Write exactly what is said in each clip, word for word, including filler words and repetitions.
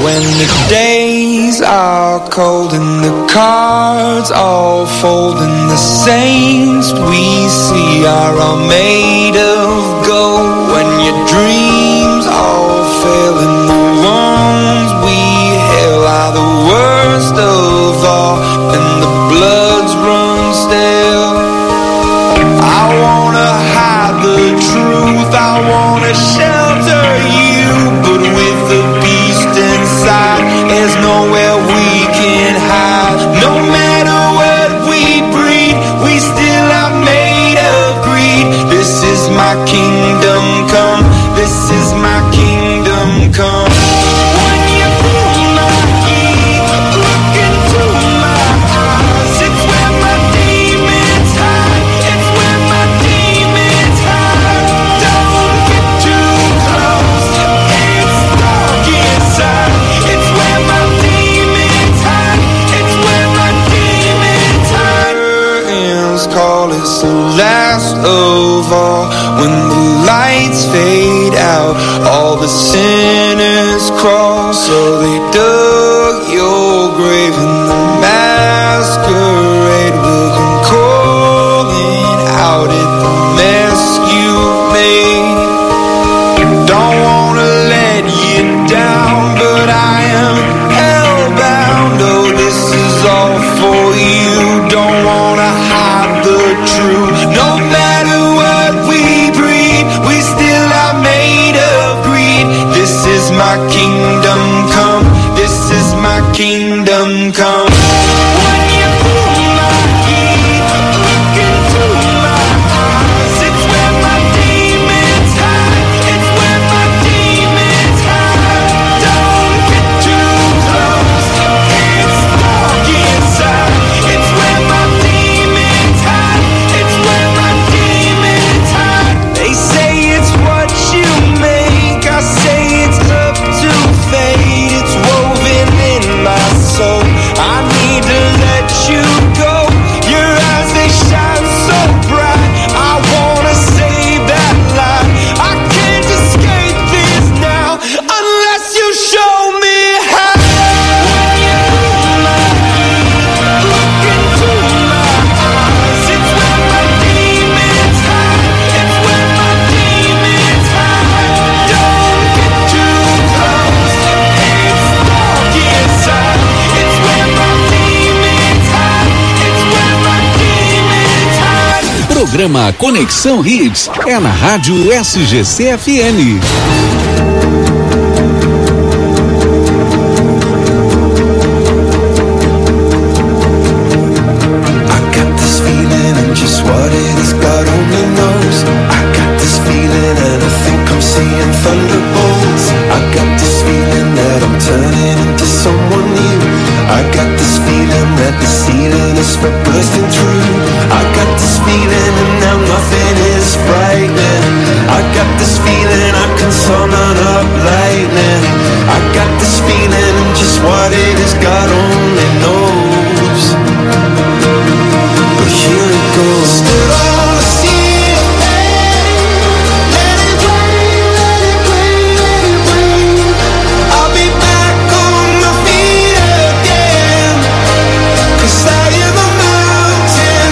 When the days are cold and the cards all fold and the saints we see are all made of gold. When your dreams all fail and the ones we hail are the worst of all and the bloods run stale. I wanna hide the truth, I wanna shelter you, but with the beast inside, there's nowhere we can hide. No matter what we breed, we still are made of greed. This is my kingdom come, this is my kingdom come. When you pull my key, look into my eyes, it's where my demons hide, it's where my demons hide. Don't get too close, it's dark inside, it's where my demons hide, it's where my demons hide. Curtains call, it's the last of all. When the lights fade out, all the sinners crawl. So they dug your grave and the masquerade will come calling out at the mess you made. Don't wanna let you down, but I am hellbound. Oh, this is all for you. Don't wanna hide the truth. No matter what we breed, we still are made of greed. This is my kingdom come, this is my kingdom come. When you pull my key, look into my eyes, it's where my demons hide, it's where my demons hide. Don't get too close, it's dark inside, it's where my demons hide, it's where my demons hide. They say it's what you make, I say it's up to fate. It's woven in my soul, I need to let you go. Your eyes, they shine so bright, I wanna save that light. I can't escape this now, unless you show me how. When you pull my key, look into my eyes, it's where my demons hide, it's where my demons hide. Don't get too close, it's dark inside, it's where my demons hide, it's where my demons hide. Programa Conexão Hits é na Rádio S G C F M. I got this feeling and just what it is God only knows. I got this feeling and I think I'm seeing thunderbolts. I got this feeling that I'm turning into someone new. I got this feeling that the ceiling is for bursting through. I got this feeling and now nothing is frightening. I got this feeling I can summon up lightning. I got this feeling and just what it is God only knows. But here it goes. Stood on the sea of pain, let it rain, let it rain, let it rain. I'll be back on my feet again, 'cause I am a mountain.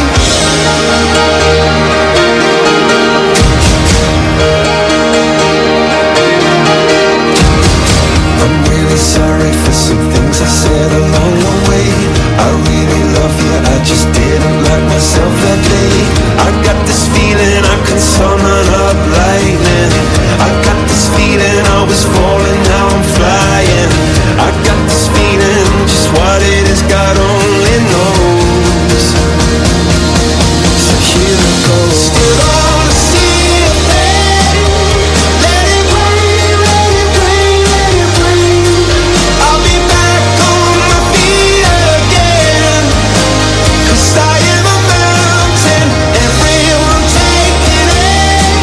I'm really sorry for some things I said along the way. I really love you, I just didn't like myself that day. I got this feeling I can summon up lightning. I got this feeling I was falling, now I'm flying. I got this feeling, just what it is God only knows. So here it goes. Stood on the sea of pain, let it rain, let it rain, let it rain. I'll be back on my feet again, 'cause I am a mountain. Everyone taking aim,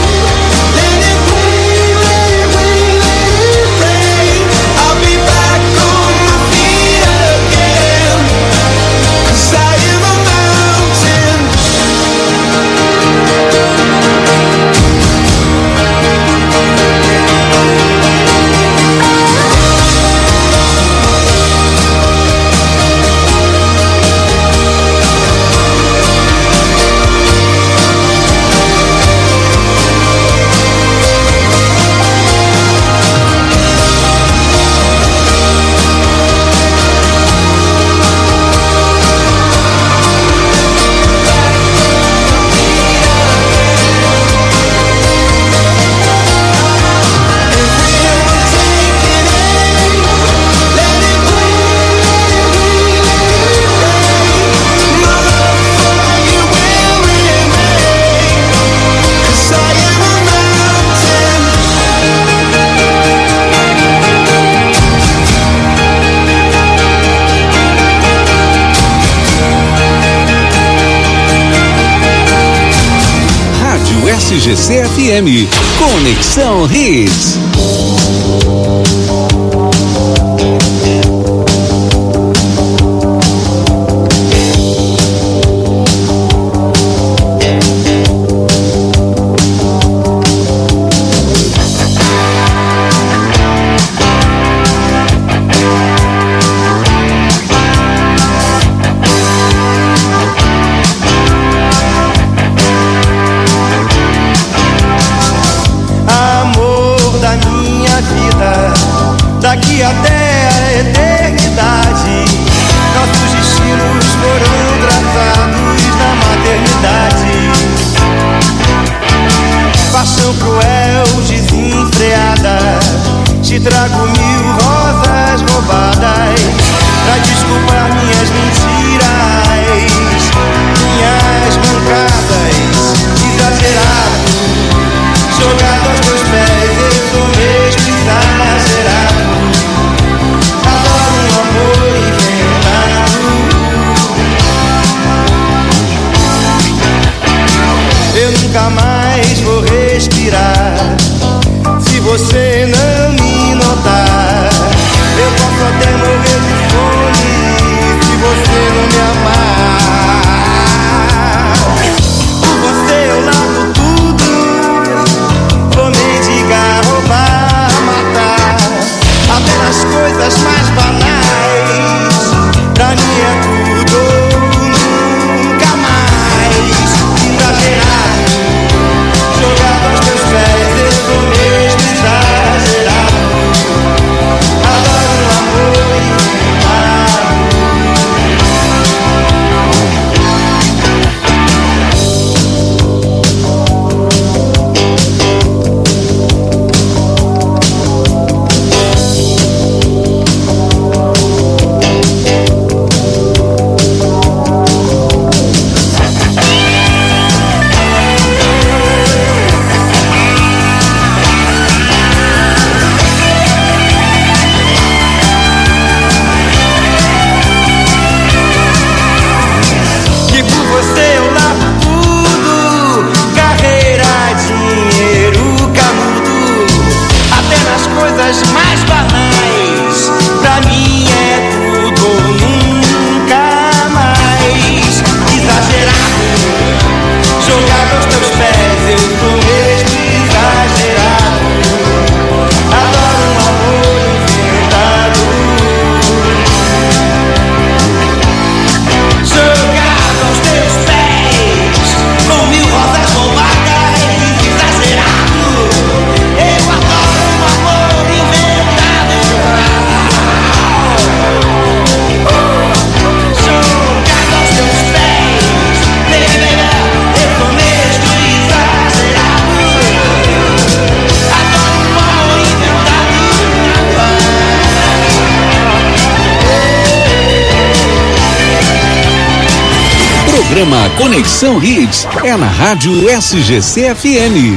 S G C F M. Conexão Hits. Daqui até a eternidade, nossos destinos foram traçados na maternidade. Paixão cruel, desenfreada, te trago mil rosas roubadas pra desculpar minhas mentiras, minhas mancadas, exagerado, jogado aos teus pés, eu sou mesmo exagerado. Eu nunca mais vou respirar se você não me notar. Eu posso até morrer de fome se você não me amar. Por você eu largo tudo, vou mendigar, roubar, matar, até nas coisas mais banais. Pra mim é tudo ou nunca mais. Exagerado, jogado aos teus pés, eu sou mesmo exagerado. Adoro um amor inventado. Mais banais, pra mim é tudo ou nunca mais. Exagerado, jogado aos teus pés, eu sou mesmo exagerado. Adoro um amor inventado, jogado aos teus pés, com mil rosas roubadas. Exagerado, eu adoro um amor. Programa Conexão Hits é na Rádio S G C F M.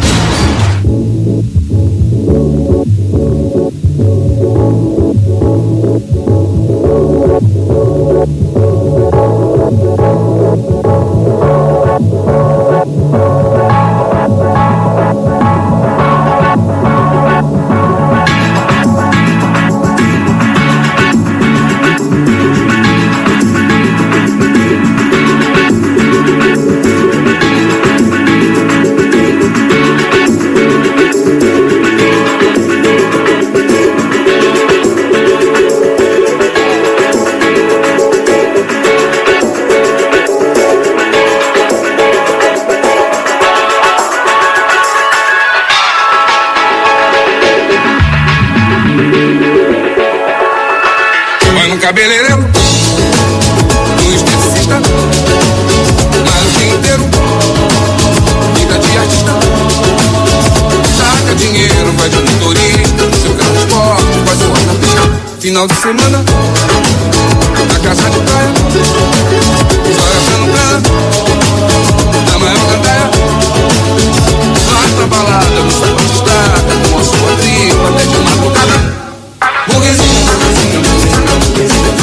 Cabeleireiro, um esteticista, lá o dia inteiro, vida de artista, saca dinheiro, vai de motorista, seu transporte, vai zoar na pista, final de semana, na casa de praia, só achando grana, na maior gandaia, vai pra balada, no saco de estrada, com a sua tripa, até de madrugada, burguesinho, burguesinho, burguesinho,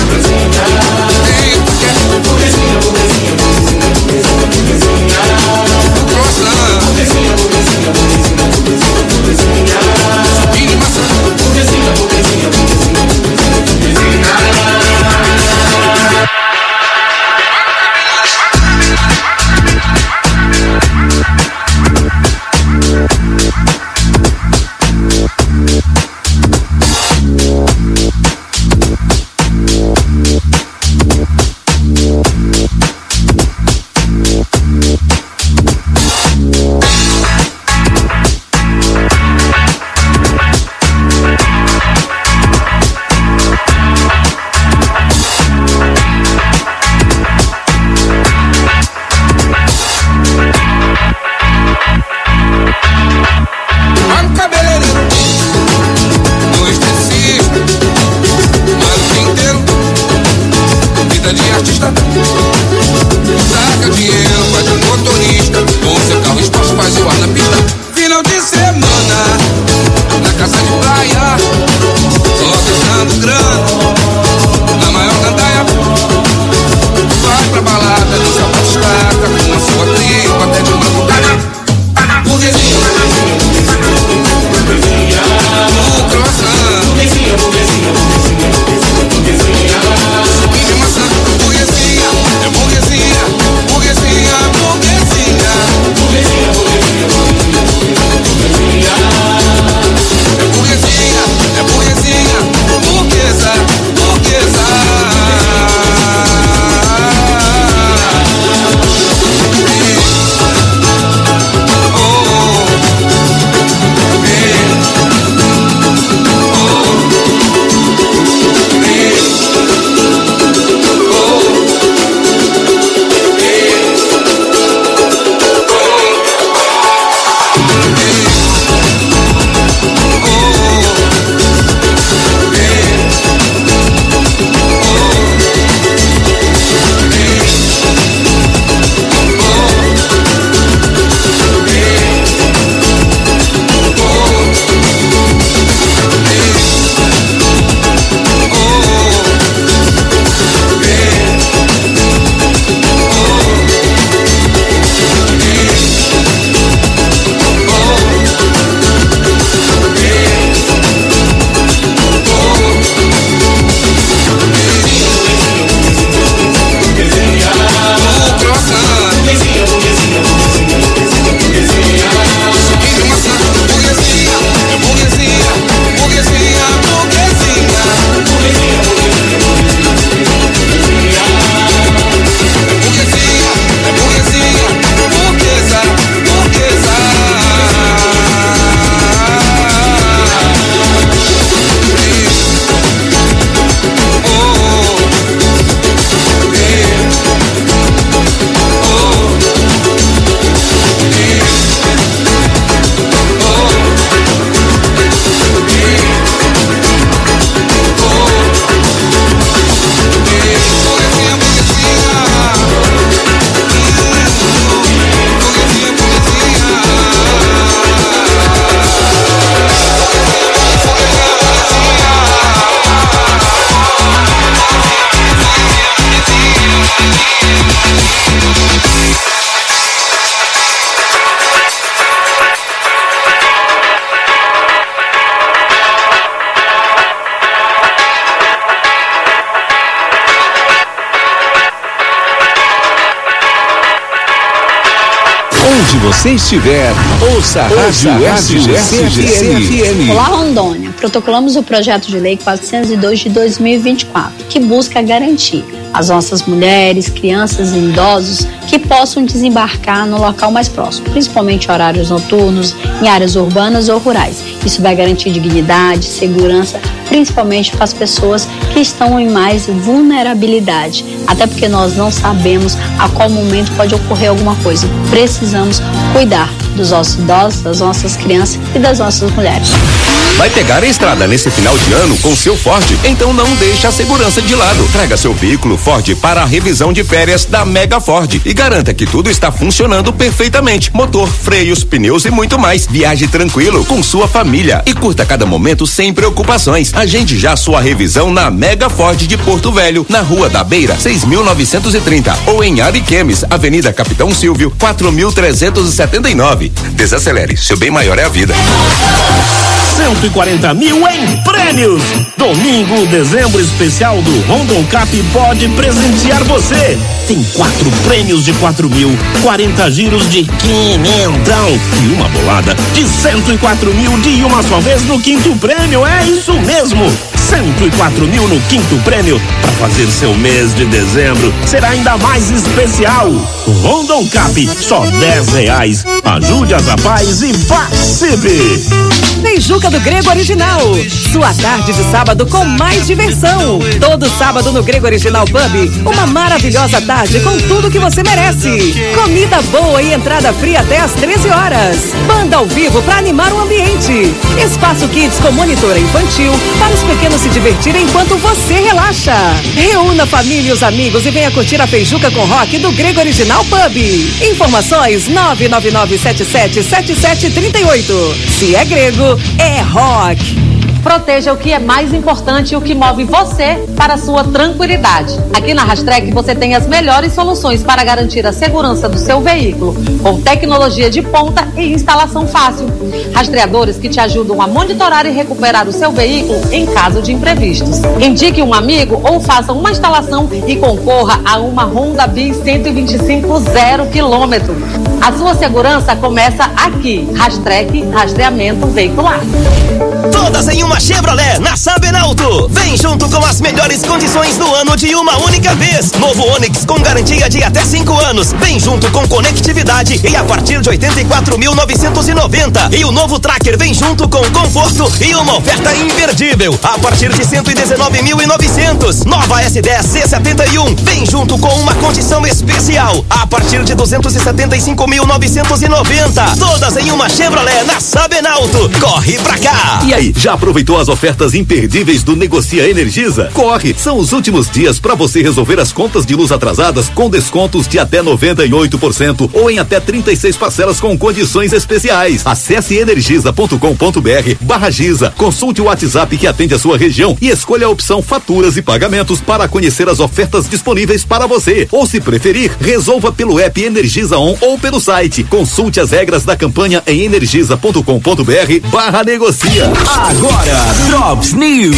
burguesinha, burguesinha, burguesinha, burguesinha, burguesinha, Onde você estiver, ouça a Rádio S G C F M. Olá, Rondônia. Protocolamos o projeto de lei quatrocentos e dois de dois mil e vinte e quatro, que busca garantir às nossas mulheres, crianças e idosos que possam desembarcar no local mais próximo, principalmente em horários noturnos, em áreas urbanas ou rurais. Isso vai garantir dignidade, segurança, principalmente para as pessoas que estão em mais vulnerabilidade, até porque nós não sabemos a qual momento pode ocorrer alguma coisa. Precisamos cuidar dos nossos idosos, das nossas crianças e das nossas mulheres. Vai pegar a estrada nesse final de ano com seu Ford? Então não deixe a segurança de lado. Traga seu veículo Ford para a revisão de férias da Mega Ford e garanta que tudo está funcionando perfeitamente. Motor, freios, pneus e muito mais. Viaje tranquilo com sua família e curta cada momento sem preocupações. Agende já sua revisão na Mega Ford de Porto Velho, na Rua da Beira, seis mil novecentos e trinta, ou em Ariquemes, Avenida Capitão Silvio, quatro mil trezentos e setenta e nove. Desacelere, seu bem maior é a vida. cento e quarenta mil em prêmios. Domingo, dezembro especial do Rondon Cap pode presentear você. Tem quatro prêmios de quatro mil, quarenta giros de quinhentão e uma bolada de cento e quatro mil de uma só vez no quinto prêmio. É isso mesmo, cento e quatro mil no quinto prêmio, para fazer seu mês de dezembro ser ainda mais especial. Rondon Cap, só dez reais. Ajude as rapazes e participe. Beijuca do Grego Original, sua tarde de sábado com mais diversão. Todo sábado no Grego Original Pub, uma maravilhosa tarde com tudo que você merece. Comida boa e entrada fria até às treze horas. Banda ao vivo para animar o ambiente. Espaço Kids com monitora infantil para os pequenos se divertirem enquanto você relaxa. Reúna a família e os amigos e venha curtir a Beijuca com rock do Grego Original Pub. Informações nove nove nove sete sete sete sete três oito. Se é grego, é rock. Proteja o que é mais importante e o que move você para a sua tranquilidade. Aqui na Rastrec você tem as melhores soluções para garantir a segurança do seu veículo, com tecnologia de ponta e instalação fácil. Rastreadores que te ajudam a monitorar e recuperar o seu veículo em caso de imprevistos. Indique um amigo ou faça uma instalação e concorra a uma Honda Bis cento e vinte e cinco zero quilômetro. A sua segurança começa aqui. Rastrec, rastreamento veicular. Todas em uma Chevrolet na Sabenauto. Vem junto com as melhores condições do ano de uma única vez. Novo Onix com garantia de até cinco anos. Vem junto com conectividade e a partir de oitenta e quatro mil novecentos e noventa. E o novo Tracker vem junto com conforto e uma oferta imperdível a partir de cento e dezenove mil e novecentos. Nova S dez C setenta e um vem junto com uma condição especial a partir de duzentos e setenta e cinco mil novecentos e noventa. Todas em uma Chevrolet na Sabenauto. Corre pra cá! E aí, já aproveitou as ofertas imperdíveis do Negocia Energisa? Corre! São os últimos dias para você resolver as contas de luz atrasadas com descontos de até noventa e oito por cento ou em até trinta e seis parcelas com condições especiais. Acesse energisa ponto com ponto br barra Giza, consulte o WhatsApp que atende a sua região e escolha a opção faturas e pagamentos para conhecer as ofertas disponíveis para você. Ou se preferir, resolva pelo app Energisa On ou pelo site. Consulte as regras da campanha em energisa ponto com ponto br barra negocia. Agora, Drops News.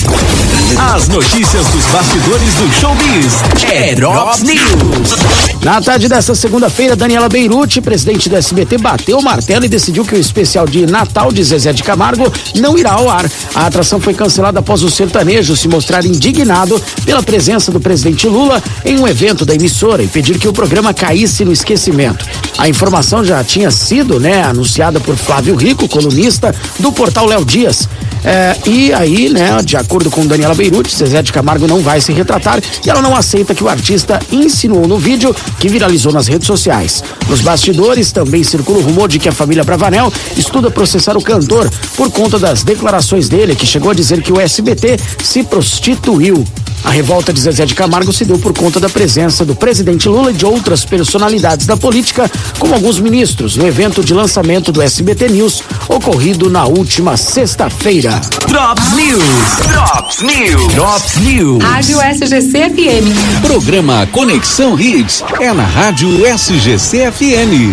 As notícias dos bastidores do showbiz. É Drops News. Na tarde desta segunda-feira, Daniela Beirute, presidente do S B T, bateu o martelo e decidiu que o especial de Natal de Zezé de Camargo não irá ao ar. A atração foi cancelada após o sertanejo se mostrar indignado pela presença do presidente Lula em um evento da emissora e pedir que o programa caísse no esquecimento. A informação já tinha sido, né, anunciada por Flávio Rico, colunista do portal Léo Dias. É, e aí, né, de acordo com Daniela Beirute, Zezé de Camargo não vai se retratar e ela não aceita que o artista insinuou no vídeo que viralizou nas redes sociais. Nos bastidores também circula o rumor de que a família Bravanel estuda processar o cantor por conta das declarações dele, que chegou a dizer que o S B T se prostituiu. A revolta de Zezé de Camargo se deu por conta da presença do presidente Lula e de outras personalidades da política, como alguns ministros, no evento de lançamento do S B T News, ocorrido na última sexta-feira. Drops News. Drops News. Drops News. Rádio S G C F M. Programa Conexão Hits é na Rádio S G C F M.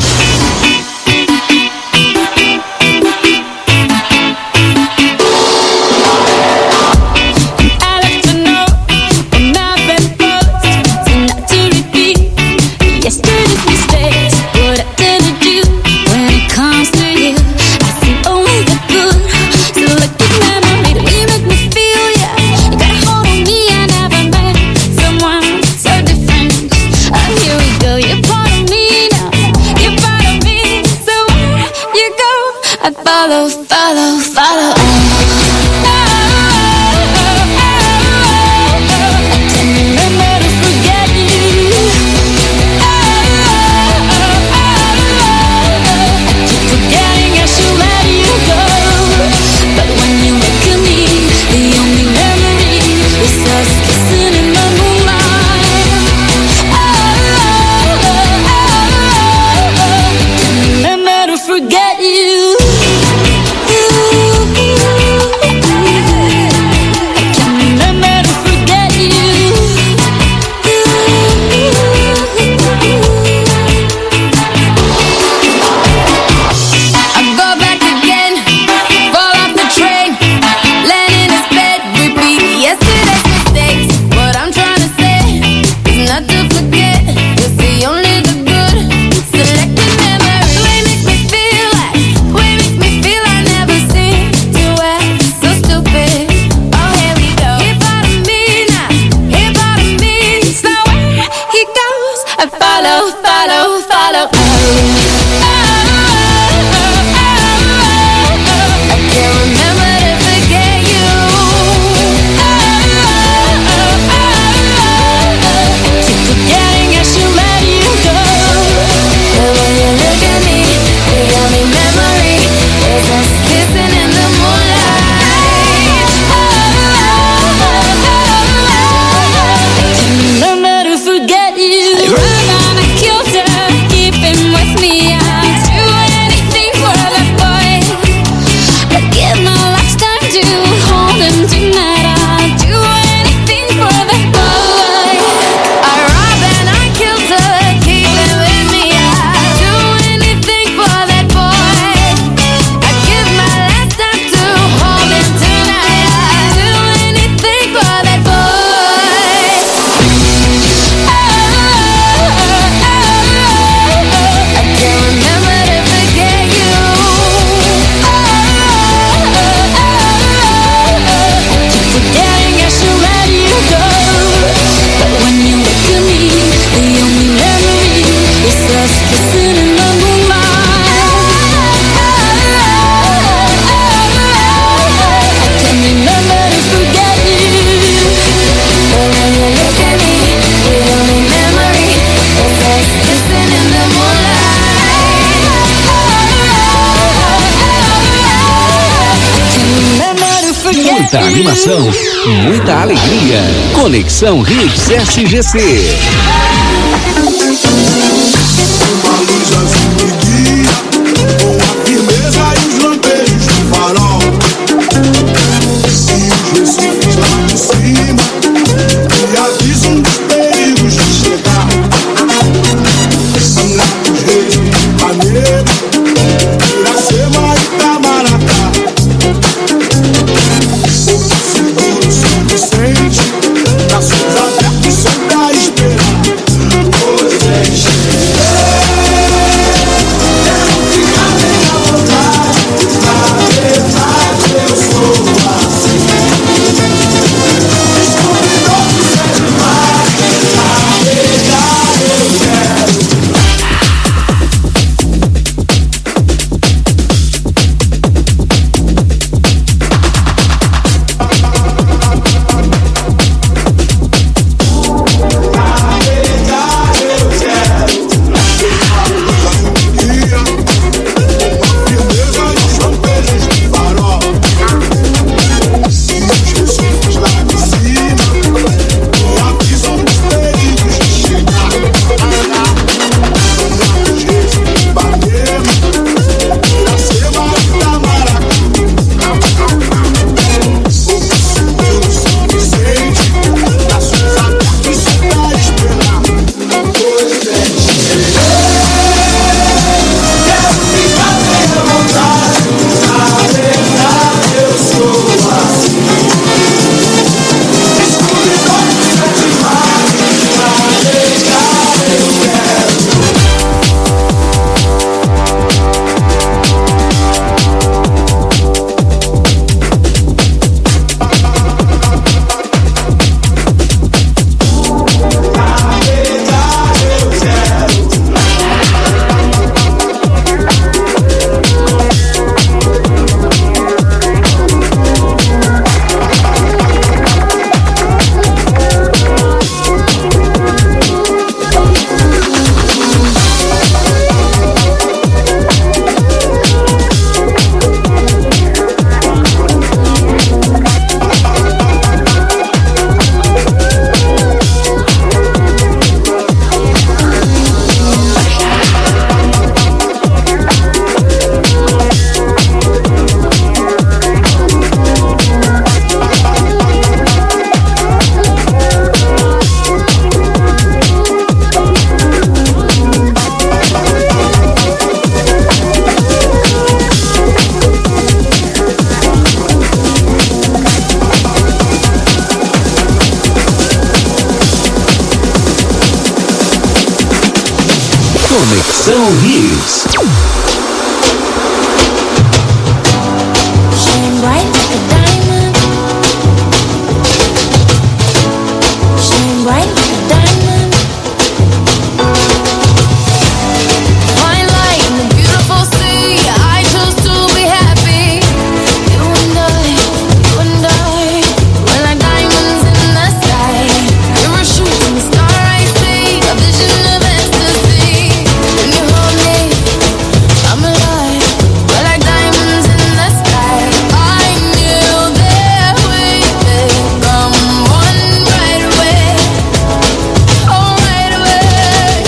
Yesterday's mistakes, what I didn't do. I follow, follow, follow. Forget you. Muita animação, muita alegria. Conexão Hits S G C. Uma luz azul me guia, com a firmeza e os lampejos do farol. E os recifes lá de cima me avisam dos perigos de chegar. Santos, Reis, Ipanema, Iracema e Itamaracá. Seguro São Vicente, braços abertos sempre a esperar. Hoje Hits. Shine bright like a diamond. Shine bright like a diamond. Fine light in the beautiful sea. I choose to be happy. You and I, you and I, we're like diamonds in the sky. You're a shooting star I see, a vision of ecstasy. When you hold me, I'm alive. We're like diamonds in the sky. I knew that we could come on right away. Oh, right away.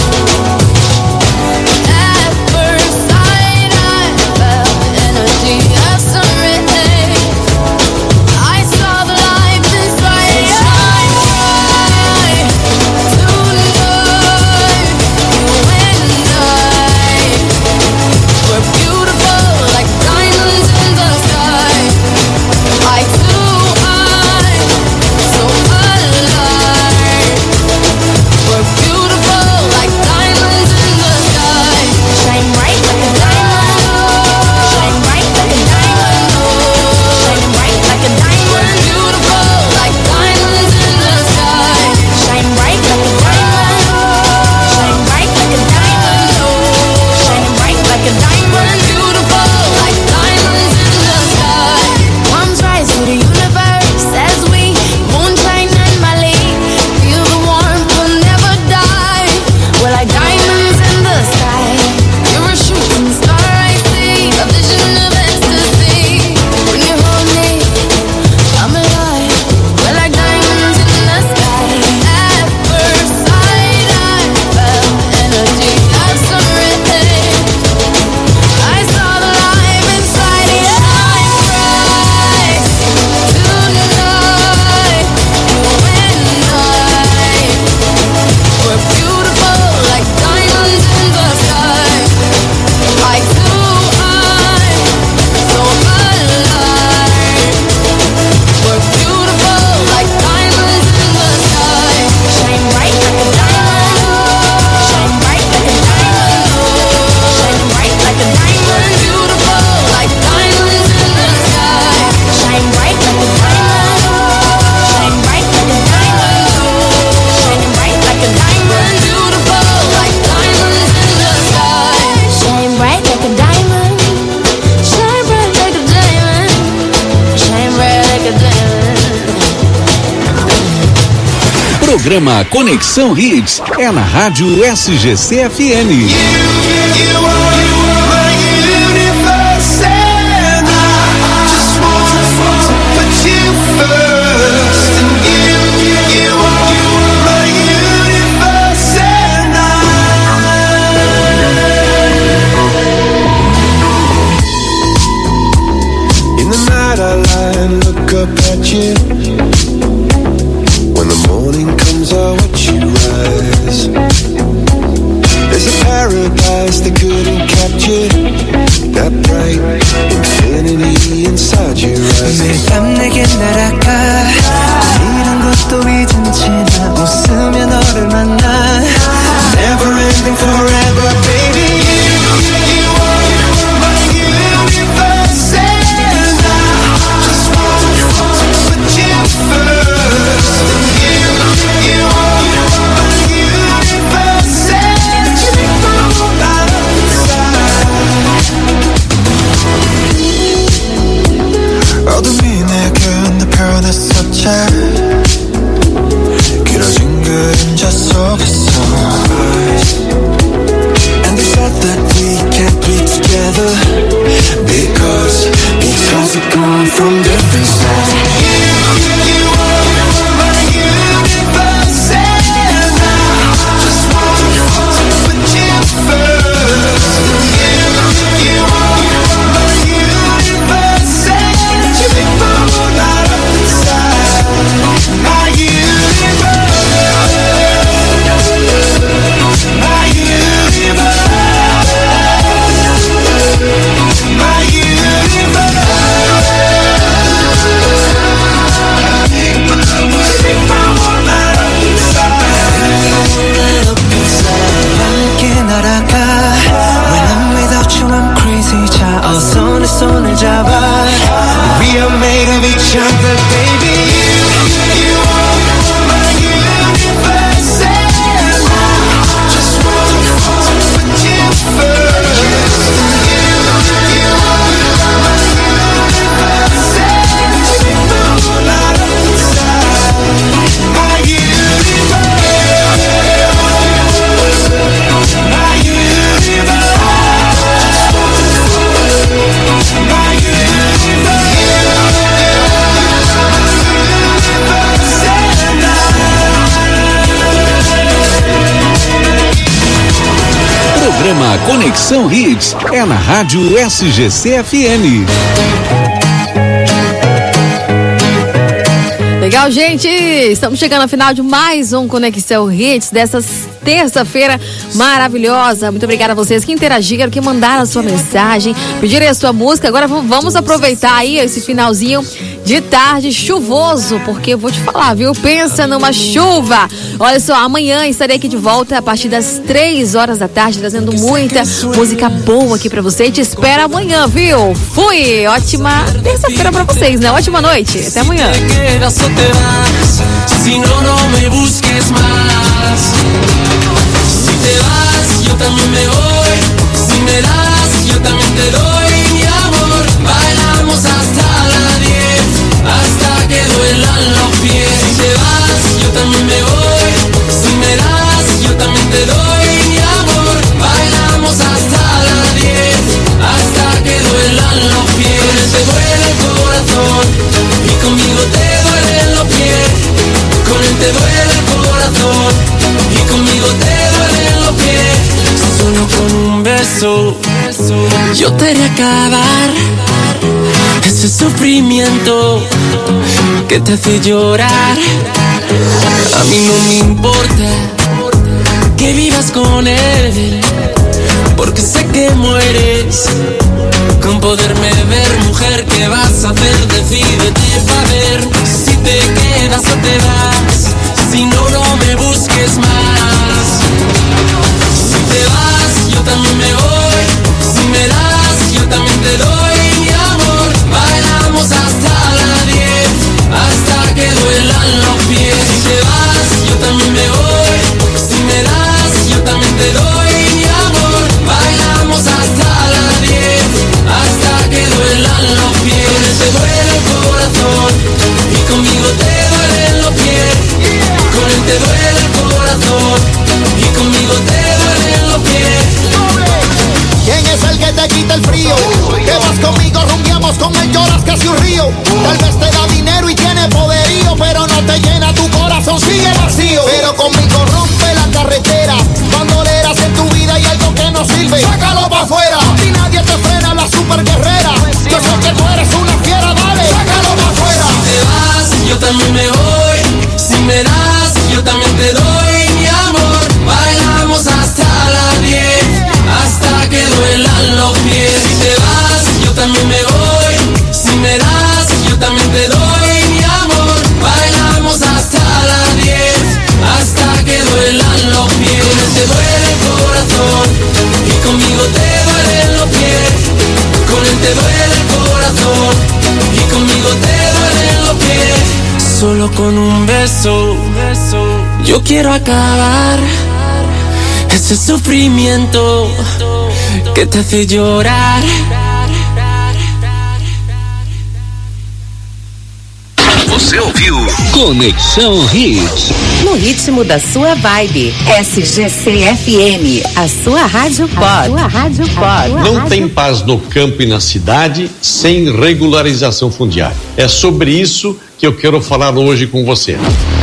At first sight, I felt the energy of summer day. I saw the light inside you. Shine bright tonight. You and I, we're beautiful like diamonds in the sky. Eye to eye, so alive. We're beautiful like diamonds in the sky. Shine bright like a diamond. Shine bright like a diamond. Shine bright like a diamond. We're beautiful like diamonds in the sky. Shine bright like a diamond. Shine bright like a diamond. Shine bright like a diamond. We're beautiful like diamonds in the sky. Arms rise to the universe as we moonshine and Mali. Feel the warmth, we'll never die. We're like diamonds in the sky. You're a shooting star I see, a vision of ecstasy. When you hold me, I'm alive. We're like diamonds in the sky. At first sight, I felt energy of summer day. I saw the light inside you. Shine bright tonight. You and I, we're beautiful like diamonds in the sky. Eye to eye, so alive. We're beautiful like diamonds in the sky. Shine bright like a diamond. Shine bright like a diamond. Shine bright like a diamond. Beautiful like diamonds in the sky. Shine bright like a diamond. Shine bright like a diamond. Shine bright like a diamond. Beautiful like diamonds in the sky. Shine bright like a diamond. Shine bright like a diamond. Shine bright like a diamond. Programa Conexão Hits é na Rádio S G C F M. In the night I lie and look up at you. When the morning comes I watch you rise. There's a paradise they couldn't capture. That bright infinity inside your eyes. 매일 밤 내게 날아가. 이런 것도 잊은 채 나 웃으며 너를 만나. Never ending forever baby. You are my universe and I just want to put you sole già va. We are made of each other, baby. You, you are my universe, and I just want to put you first. You, you are my universe, and you light up inside. My universe, my universe. Programa Conexão Hits é na Rádio S G C F M. Legal, gente! Estamos chegando ao final de mais um Conexão Hits dessa terça-feira maravilhosa. Muito obrigada a vocês que interagiram, que mandaram a sua mensagem, pediram a sua música. Agora vamos aproveitar aí esse finalzinho de tarde chuvoso, porque eu vou te falar, viu? Pensa numa chuva. Olha só, amanhã estarei aqui de volta a partir das três horas da tarde, trazendo muita música boa aqui pra você. E te espero amanhã, viu? Fui! Ótima terça-feira pra vocês, né? Ótima noite. Até amanhã. Si no, no me busques más. Si te vas, yo también me voy. Si me das, yo también te doy mi amor. Bailamos hasta las diez, hasta que duelan los pies. Si te vas, yo también me voy. Si me das, yo también te doy mi amor. Bailamos hasta las diez, hasta que duelan los pies. Con él te duele el corazón y conmigo te duelen los pies. Con él te duele el corazón y conmigo te duelen los pies. Solo con un beso yo te haré acabar ese sufrimiento que te hace llorar. A mí no me importa que vivas con él, porque sé que mueres con poderme ver. Mujer, ¿qué vas a hacer? Decídete pa' ver si te quedas o te vas. Si no, no me busques más. Si te vas, yo también me voy. Si me das, yo también te doy mi amor. Bailamos hasta las diez, hasta que duelan los pies. Si te vas, yo también me voy. Si me das, yo también te doy mi amor. Bailamos hasta las diez, hasta que duelan los pies. Con él te duele el corazón y conmigo te duelen los pies. Con él te duele el corazón y conmigo te duelen los pies. ¿Quién es el que te quita el frío? Que vas conmigo, rumbiamos, con él lloras casi un río. Tal vez te da dinero y tiene poderío, pero no te llena, tu corazón sigue vacío. Pero conmigo rompe la carretera, bandoleras en tu vida y algo que no sirve, sácalo pa' afuera. Y nadie te frena, la super guerrera. Yo sé que tú eres una fiera, dale, sácalo pa' afuera. Si te vas, yo también me voy. Si me das, yo también te doy mi amor. Bailamos hasta las diez, hasta que duelan los pies. Si te vas, yo también me voy. Si me das, yo también te doy mi amor. Bailamos hasta las diez, hasta que duelan los pies. Con él te duele el corazón y conmigo te duelen los pies. Con él te duele el corazón y conmigo te duelen los pies. Solo con un beso yo quiero acabar ese sufrimiento que te hace llorar. Você ouviu Conexão Hits. No ritmo da sua vibe. S G C F M, a sua rádio pop. A sua rádio pop. Não tem paz no campo e na cidade sem regularização fundiária. É sobre isso que eu quero falar hoje com você.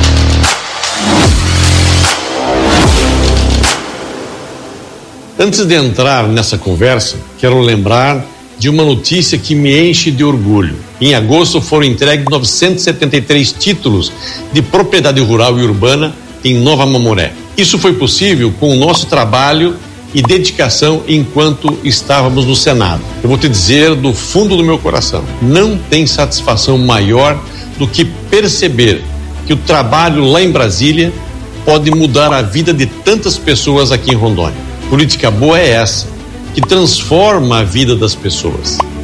Antes de entrar nessa conversa, quero lembrar de uma notícia que me enche de orgulho. Em agosto foram entregues novecentos e setenta e três títulos de propriedade rural e urbana em Nova Mamoré. Isso foi possível com o nosso trabalho e dedicação enquanto estávamos no Senado. Eu vou te dizer do fundo do meu coração, não tem satisfação maior do que perceber que o trabalho lá em Brasília pode mudar a vida de tantas pessoas aqui em Rondônia. Política boa é essa, que transforma a vida das pessoas.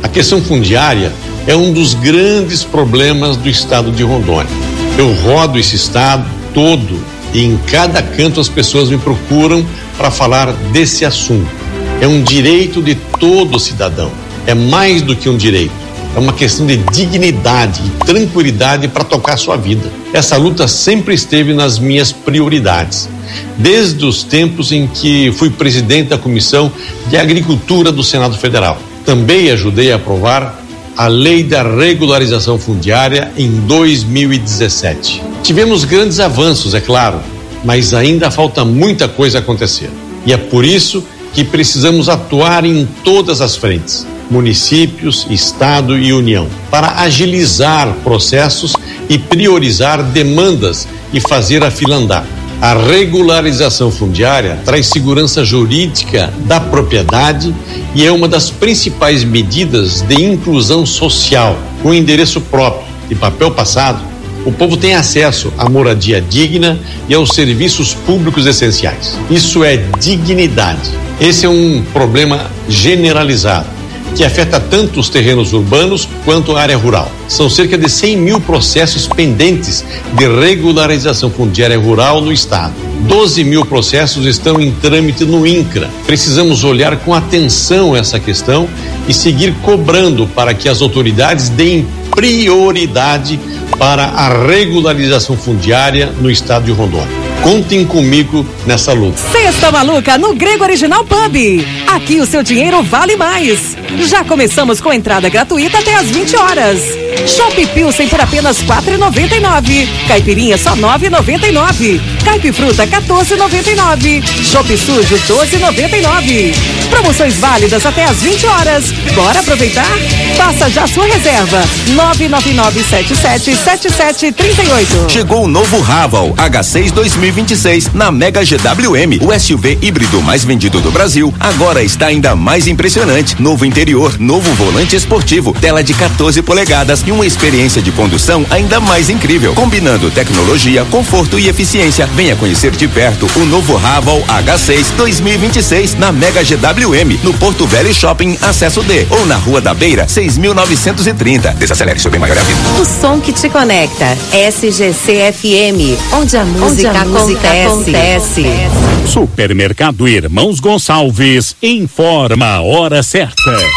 A questão fundiária é um dos grandes problemas do estado de Rondônia. Eu rodo esse estado todo e em cada canto as pessoas me procuram para falar desse assunto. É um direito de todo cidadão. É mais do que um direito. É uma questão de dignidade e tranquilidade para tocar sua vida. Essa luta sempre esteve nas minhas prioridades. Desde os tempos em que fui presidente da Comissão de Agricultura do Senado Federal. Também ajudei a aprovar a Lei da Regularização Fundiária em dois mil e dezessete. Tivemos grandes avanços, é claro, mas ainda falta muita coisa acontecer. E é por isso que precisamos atuar em todas as frentes, municípios, Estado e União, para agilizar processos e priorizar demandas e fazer a fila andar. A regularização fundiária traz segurança jurídica da propriedade e é uma das principais medidas de inclusão social. Com endereço próprio e papel passado, o povo tem acesso à moradia digna e aos serviços públicos essenciais. Isso é dignidade. Esse é um problema generalizado que afeta tanto os terrenos urbanos quanto a área rural. São cerca de cem mil processos pendentes de regularização fundiária rural no estado. doze mil processos estão em trâmite no INCRA. Precisamos olhar com atenção essa questão e seguir cobrando para que as autoridades deem prioridade para a regularização fundiária no estado de Rondônia. Contem comigo nessa luta. Sexta Maluca no Grego Original Pub. Aqui o seu dinheiro vale mais. Já começamos com entrada gratuita até às vinte horas. Chopp Pilsen por apenas quatro reais e noventa e nove centavos. Caipirinha só nove reais e noventa e nove centavos. Caipifruta quatorze reais e noventa e nove centavos. Chopp Sujo doze reais e noventa e nove centavos. Promoções válidas até às vinte horas. Bora aproveitar? Faça já sua reserva. nove nove nove sete sete sete sete três oito. Chegou o novo Raval H seis dois mil e vinte e seis na Mega G W M, o S U V híbrido mais vendido do Brasil. Agora está ainda mais impressionante. Novo interior, novo volante esportivo, tela de quatorze polegadas e uma experiência de condução ainda mais incrível, combinando tecnologia, conforto e eficiência. Venha conhecer de perto o novo Raval H seis dois mil e vinte e seis na Mega G W M, no Porto Velho Shopping, acesso D, ou na Rua da Beira, seis mil novecentos e trinta. Desacelere seu bem maior a vida. O som que te conecta. S G C F M, onde a música, onde a música acontece. acontece. Supermercado Irmãos Gonçalves informa a hora certa.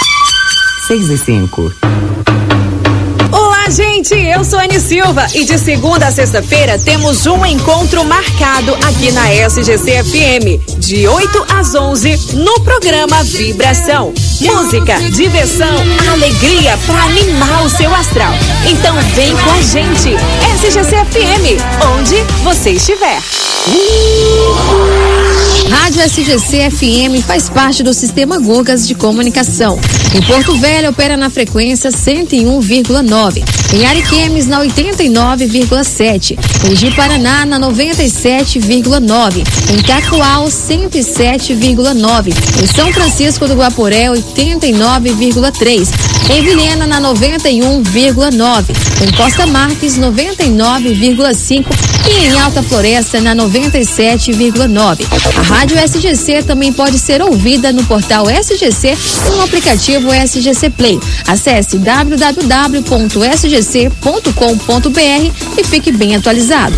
seis e cinco. Olá, gente, eu sou Anne Silva e de segunda a sexta-feira temos um encontro marcado aqui na S G C F M, de oito às onze, no programa Vibração. Música, diversão, alegria para animar o seu astral. Então vem com a gente, S G C F M, onde você estiver. Rádio S G C F M faz parte do Sistema Gugas de Comunicação. Em Porto Velho opera na frequência cento e um vírgula nove. Em Ariquemes na oitenta e nove vírgula sete. Em Ji-Paraná na noventa e sete vírgula nove. Em Cacoal cento e sete vírgula nove. Em São Francisco do Guaporé oitenta e nove vírgula três. Em Vilhena na noventa e um vírgula nove. Em Costa Marques noventa e nove vírgula cinco. E em Alta Floresta na noventa e sete vírgula nove. A Rádio S G C também pode ser ouvida no portal S G C e no aplicativo S G C Play. Acesse w w w ponto s g c ponto com ponto b r e fique bem atualizado.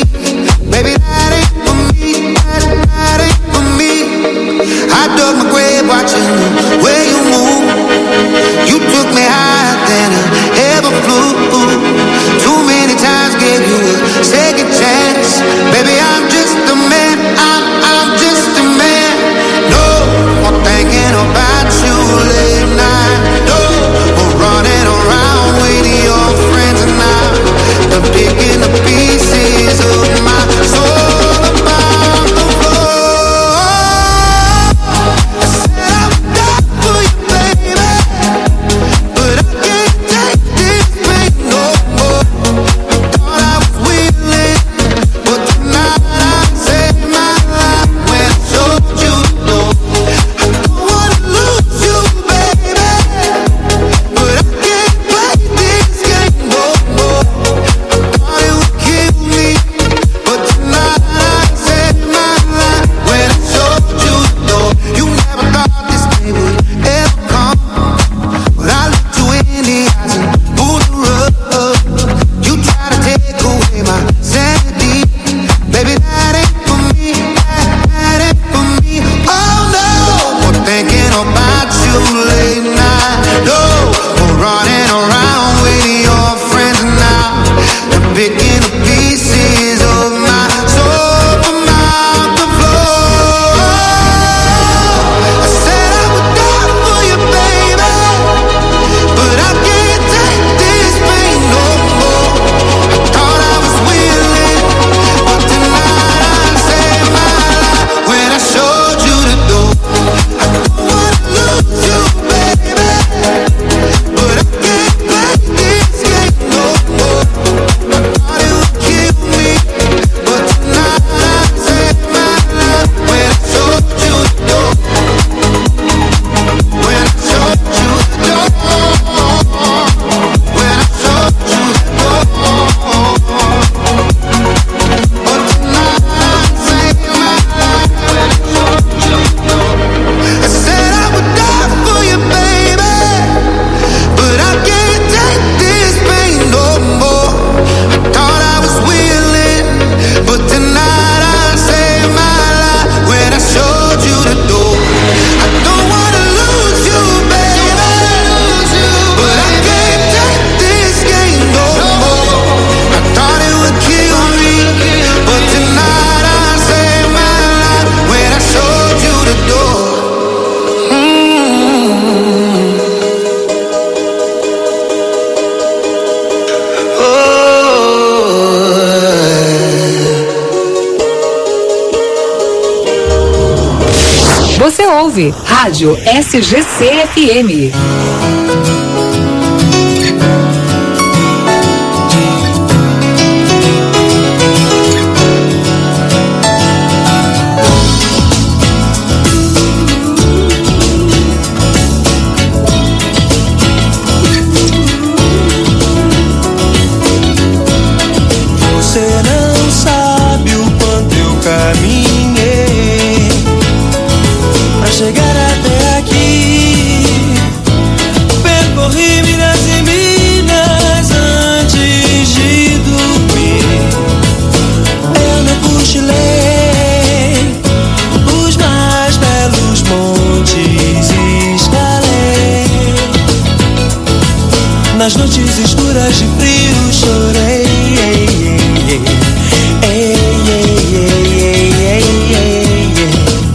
I dug my grave. ouve Rádio S G C F M. Nas noites escuras de frio chorei. Ei, ei, ei, ei, ei, ei.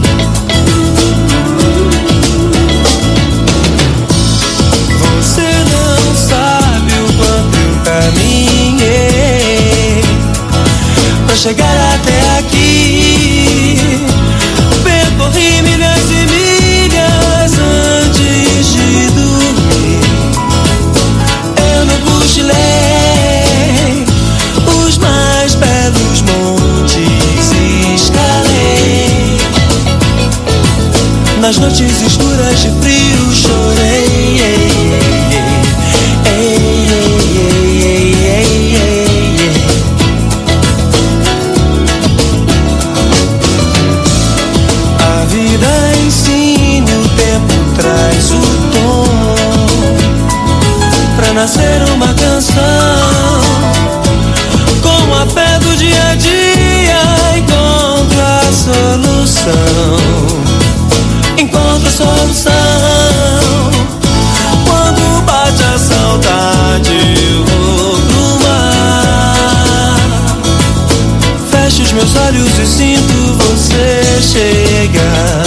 Você não sabe o quanto eu caminhei pra chegar até aqui. Percorri milhas e milhas antes de dormir. Cochilei os mais belos montes e escalei. Nas noites escuras de frio chorei. Ei, ei, ei, ei, ei, ei. A vida ensina, o tempo traz o tom pra nascer uma canção. Com a fé do dia a dia encontro a solução. Encontro a solução. Quando bate a saudade eu vou pro mar. Fecho os meus olhos e sinto você chegar.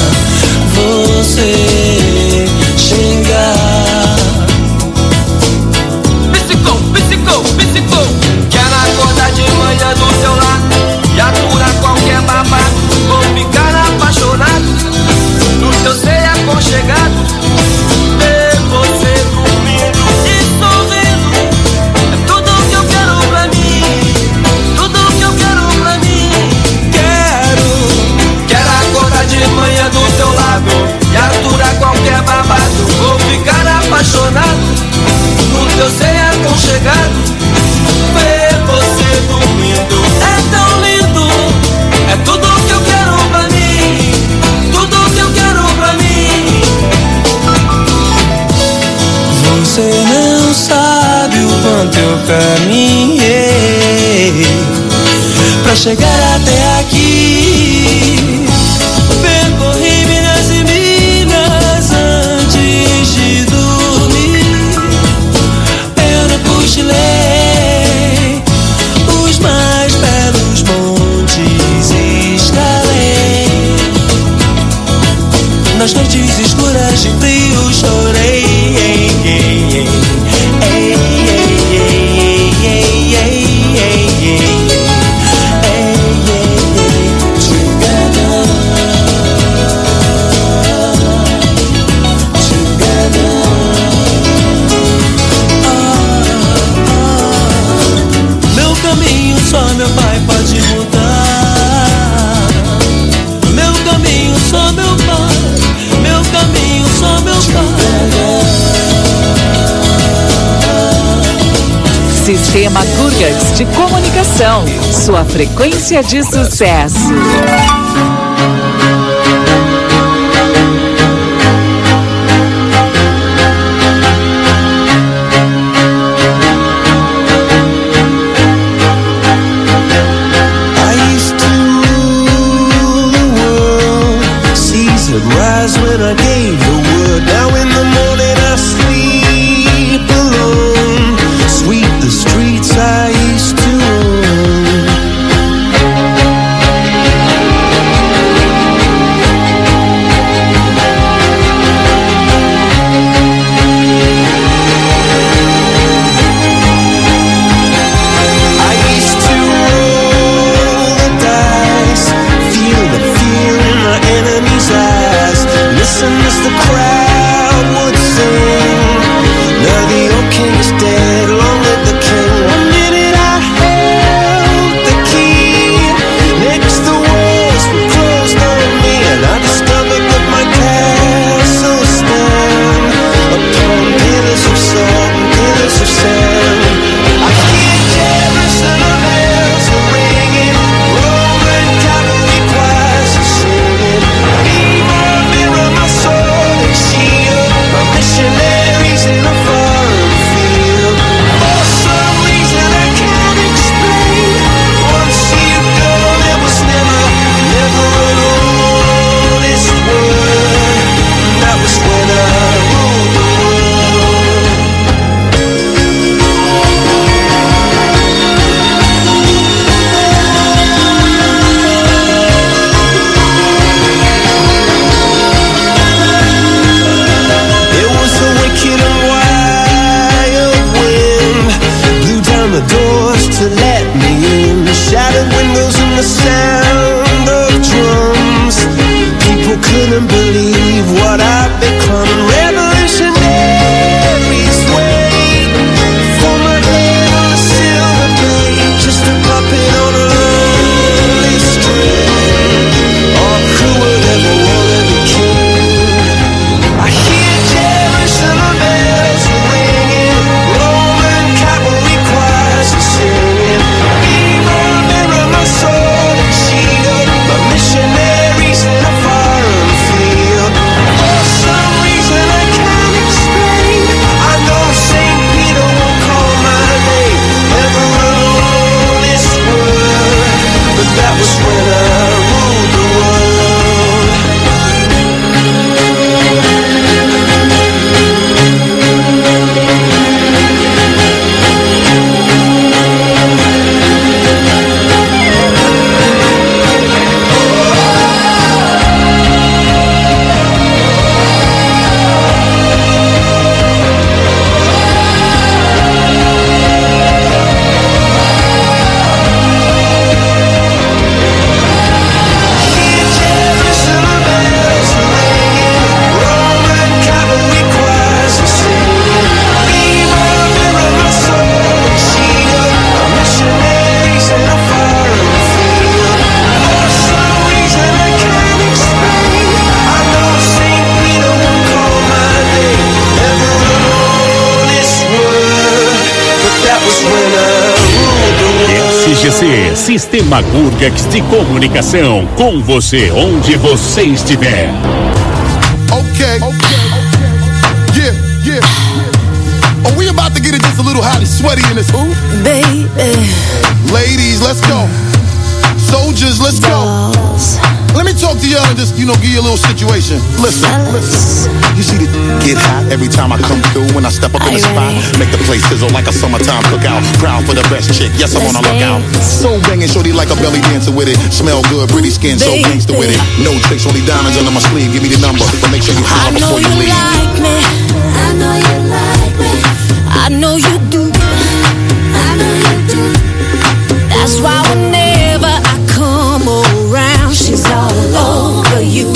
Você chegar. Quero acordar de manhã do seu lado e aturar qualquer babado. Vou ficar apaixonado no teu ser aconchegado. Ver você dormindo e sorrindo é tudo que eu quero pra mim. Tudo que eu quero pra mim. Quero, quero acordar de manhã do teu lado e aturar qualquer babado. Vou ficar apaixonado no teu ser aconchegado. Ver você dormindo é tão lindo. É tudo que eu quero pra mim. Tudo que eu quero pra mim. Você não sabe o quanto eu caminhei pra chegar até aqui. Percorri milhas e milhas antes de dormir. Eu não cochilei mais belos montes e escalei. Nas noites escuras de frio chorei. Ei, ei, ei, ei, ei, ei, ei, ei, ei. Só meu pai pode mudar. Meu caminho, só meu pai. Meu caminho, só meu pai. Sistema Gurgats de Comunicação. Sua frequência de sucesso. Rise when I gave the word. Now in the morning I sleep alone. Sweep the streets I used to own. the sound of drums. People couldn't believe what I'd become. Revolutionary sway for my head on a silver blade, just a puppet on a lonely string. Oh, who would ever wanna be king? I hear Jerusalem bells ringing, Roman cavalry choirs are singing. Evil mirror, my sword and shield, my missionaries in a foreign field. For some reason I can't explain, I know Saint Peter won't call my name ever alone in this world, but that was when I ruled the world. S G C, Sistema Gurgax de Comunicação, com você onde você estiver. Okay. Yeah, yeah. Oh, we about to get it just a little hot and sweaty in this hoop. Baby. Ladies, let's go. Soldiers, let's go. Let me talk to y'all and just, you know, give you a little situation. Listen, listen. You see the get hot every time I come through when I step up in the spot. Make the place sizzle like a summertime cookout. Proud for the best chick, yes, I'm on a lookout. So banging, shorty like a belly dancer with it. Smell good, pretty skin, so gangster with it. No tricks, only diamonds under my sleeve. Give me the number, but make sure you holler before you leave. Like me. I know you like me. I know you do. I know you do. That's why whenever I come around, she's all over you.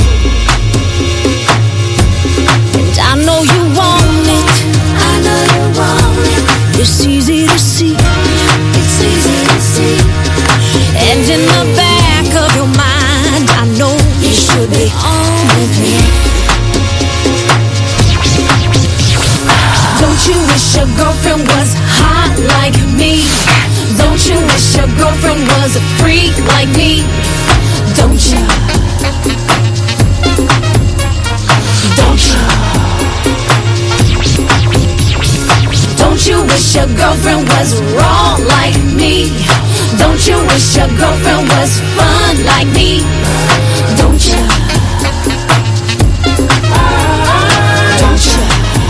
And I know you want it. I know you want it. It's easy to see. It's easy to see. And in the back of your mind, I know you should be on with me. Don't you wish your girlfriend was hot like me? Don't you wish your girlfriend was a freak like me? Don't you? Don't you? Don't you wish your girlfriend was raw like me? Don't you wish your girlfriend was fun like me? Don't you? Don't you?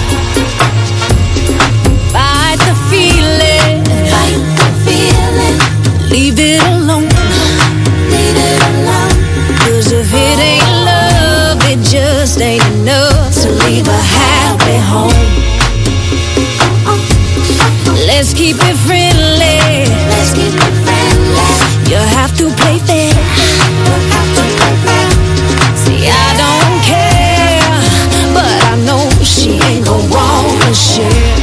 Fight the feeling. Fight the feeling. Leave it alone. Leave it alone. 'Cause if it ain't love, it just ain't enough to leave a happy home. Let's keep it friendly. Let's keep it friendly. You have to play fair. See, I don't care, but I know she ain't gon' wanna share.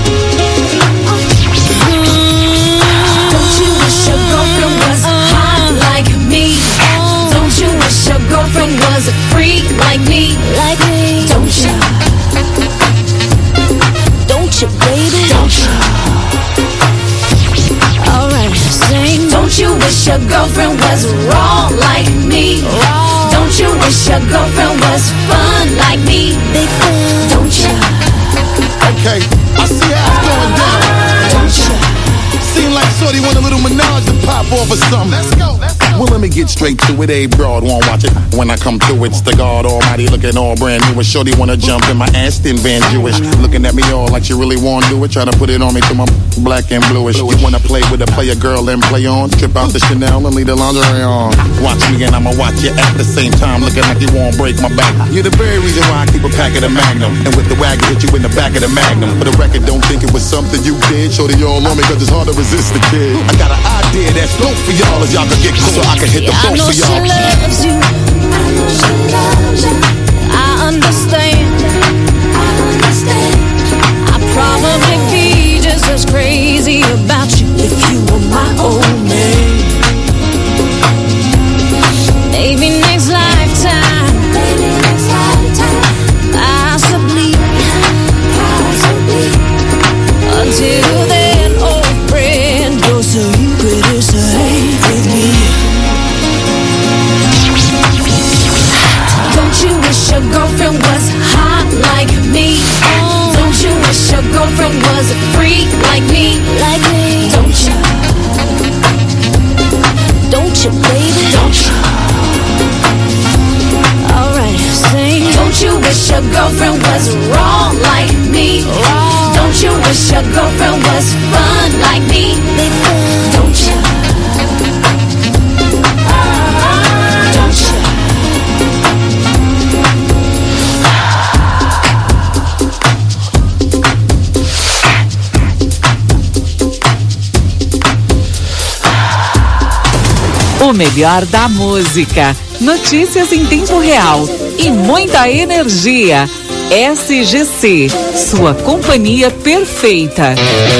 Don't you wish your girlfriend was hot like me? Don't you wish your girlfriend was a freak like me? Like me? Don't you? Don't you, baby? Don't you? Alright, sing. Don't you wish your girlfriend was raw like me? Raw. Don't you wish your girlfriend was fun like me? Big fun. Don't you? Okay, I see how it's going down. Don't you? Seem like Shorty want a little menage to pop off or something. Let's go, let's go. Well, let me get straight to it. A broad won't watch it. When I come through, it's the God Almighty looking all brand new. And Shorty wanna jump in my Aston Van Jewish. Looking at me all like she really wanna do it. Try to put it on me to my black and bluish. You wanna play with a player girl and play on? Strip out the Chanel and leave the lingerie on. Watch me and I'ma watch you at the same time. Looking like you won't break my back. You're the very reason why I keep a pack of the Magnum. And with the wagon, hit you in the back of the Magnum. For the record, don't think it was something you did. Shorty all on me cause it's hard to resist the kid. I got an idea that's dope for y'all as y'all can get cool. So I can hit the I both know of she y'all. loves you. I know she loves you. I understand. I understand. I'd probably be just as crazy about you if you were my old man. Maybe next lifetime. Maybe next lifetime. Possibly. Possibly. Until then, old friend, you're so ubiquitous with me. Don't you wish your girlfriend was hot like me? Don't you wish your girlfriend was a freak like me? Like me? Don't you? Don't you, baby? Don't you? Alright, sing. Don't you wish your girlfriend was wrong like me? Wrong. Don't you wish your girlfriend was fun like me? Don't you? Don't you? O melhor da música, notícias em tempo real e muita energia. S G C, sua companhia perfeita.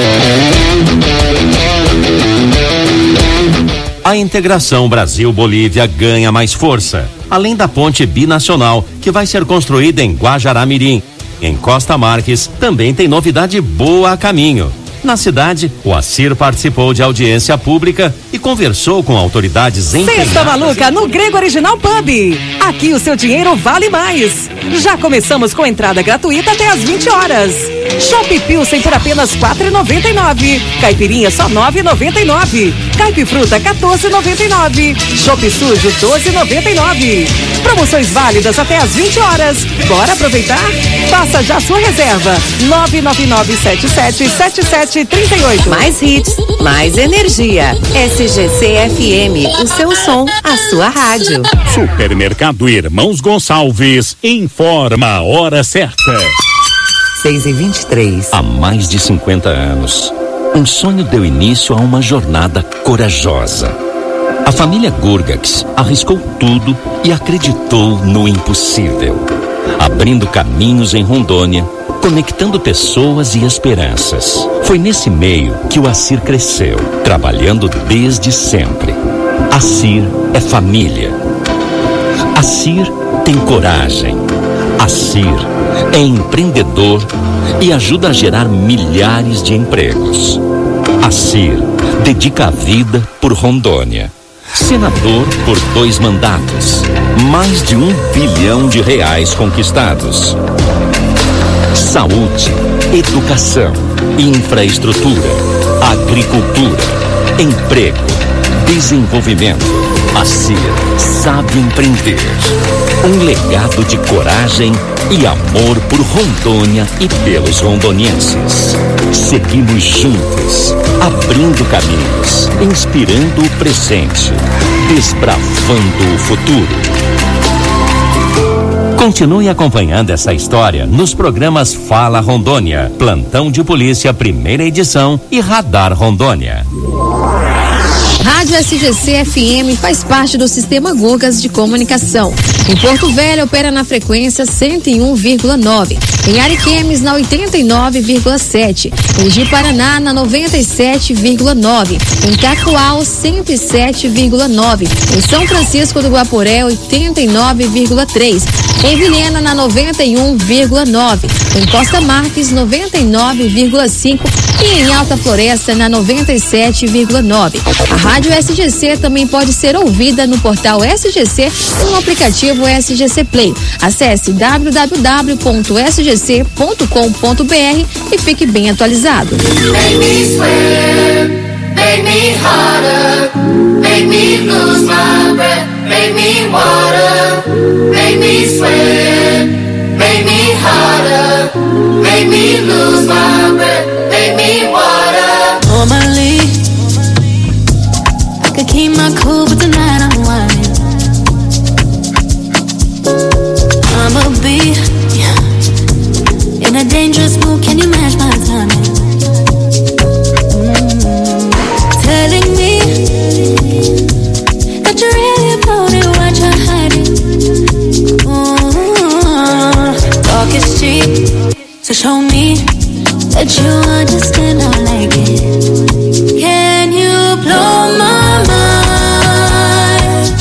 A integração Brasil-Bolívia ganha mais força, além da ponte binacional que vai ser construída em Guajará-Mirim. Em Costa Marques também tem novidade boa a caminho. Na cidade, o Acir participou de audiência pública e conversou com autoridades empenhadas. Sexta Maluca no Grego Original Pub. Aqui o seu dinheiro vale mais. Já começamos com entrada gratuita até às vinte horas. Chopp Pilsen por apenas quatro reais e noventa e nove centavos. Caipirinha só nove reais e noventa e nove centavos. Caipifruta quatorze reais e noventa e nove centavos. Chopp Sujo doze reais e noventa e nove centavos. Promoções válidas até às vinte horas. Bora aproveitar? Faça já sua reserva. nove nove nove sete sete sete sete três oito. Mais hits, mais energia. S G C F M, o seu som, a sua rádio. Supermercado Irmãos Gonçalves informa a hora certa. seis e vinte e três. Há mais de cinquenta anos, um sonho deu início a uma jornada corajosa. A família Gurgax arriscou tudo e acreditou no impossível, abrindo caminhos em Rondônia, conectando pessoas e esperanças. Foi nesse meio que o Acir cresceu, trabalhando desde sempre. Acir é família. Acir tem coragem. Acir é empreendedor e ajuda a gerar milhares de empregos. Acir dedica a vida por Rondônia. Senador por dois mandatos. Mais de um bilhão de reais conquistados. Saúde, educação, infraestrutura, agricultura, emprego, desenvolvimento. Acir sabe empreender. Um legado de coragem e amor por Rondônia e pelos rondonienses. Seguimos juntos, abrindo caminhos, inspirando o presente, desbravando o futuro. Continue acompanhando essa história nos programas Fala Rondônia, Plantão de Polícia, primeira edição e Radar Rondônia. Rádio S G C F M faz parte do Sistema Gurgas de Comunicação. Em Porto Velho opera na frequência cento e um vírgula nove. Em Ariquemes na oitenta e nove vírgula sete. Em Ji-Paraná na noventa e sete vírgula nove. Em Cacoal cento e sete vírgula nove. Em São Francisco do Guaporé oitenta e nove vírgula três. Em Vilhena na noventa e um vírgula nove. Em Costa Marques noventa e nove vírgula cinco. E em Alta Floresta na noventa e sete vírgula nove. A Rádio S G C também pode ser ouvida no portal S G C e no aplicativo S G C Play. Acesse w w w ponto s g c ponto com ponto b r e fique bem atualizado. Make me sweat, make me harder, make me lose my breath, make me water, make me sweat, make me harder, make me lose my breath, make me water. Normally, I could keep my cool, but tonight I'm whining. I'ma be in a dangerous mood, can you match my timing? Mm. Telling me that you're show me that you understand.